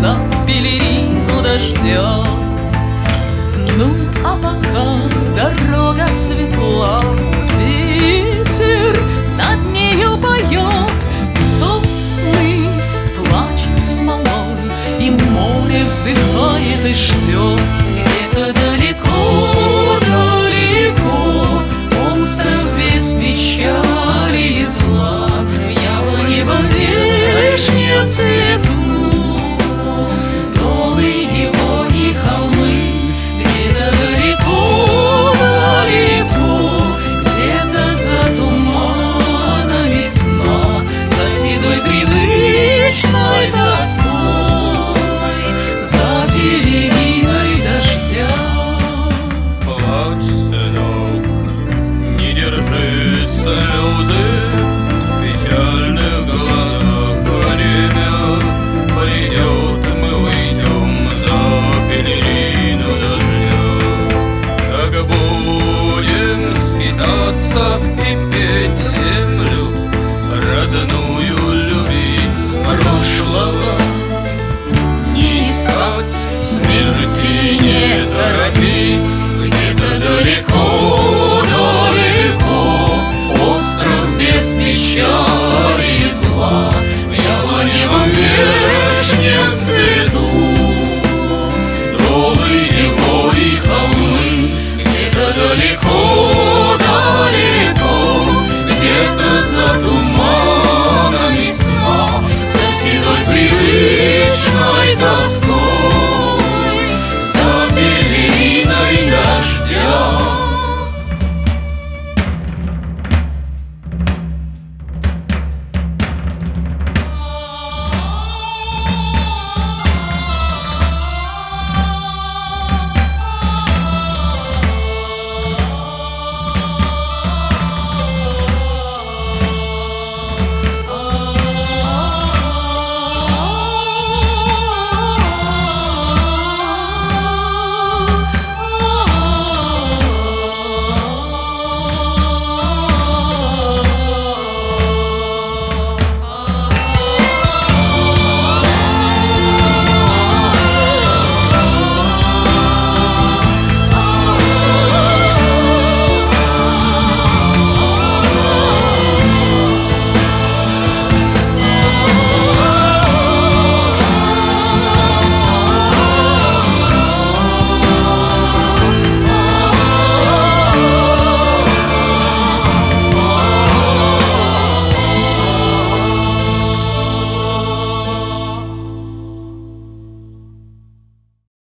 за пелерину дождя. Ну, а пока дорога светла, ветер над нею поет, сосны плачут смолой, и море вздыхает и ждет. Где-то далеко, далеко остров без печали и зла, в яблоне во вешнем цвету долы его и холмы. Где-то далеко, далеко, где-то за туманами сна, за седой привычной тоской, за пелериной дождя. Плачь, сынок, не держи слезы в печальных глазах. Время придет, мы выйдем за пелерину дождя. Так будем скитаться и петь землю, родную любить. Прошлого не искать, смерти не торопить.